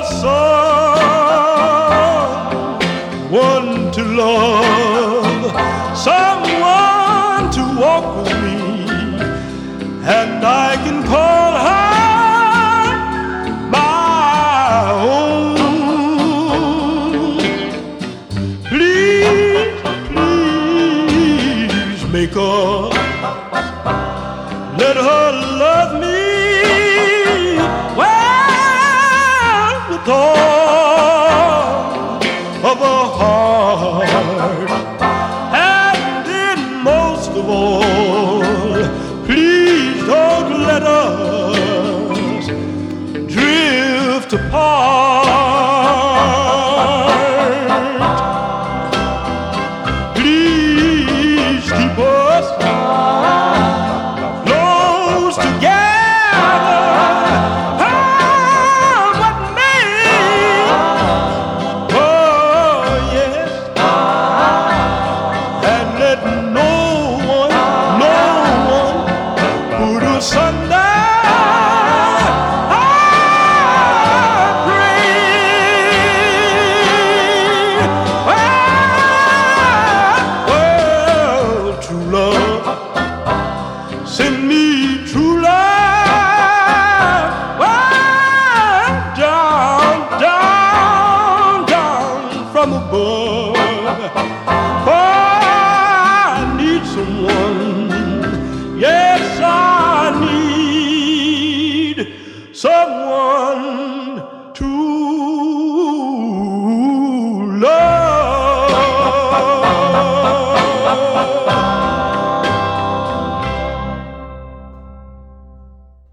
someone to love, someone to walk with me, and I can call her my own. Please, please make her, let her love me well with all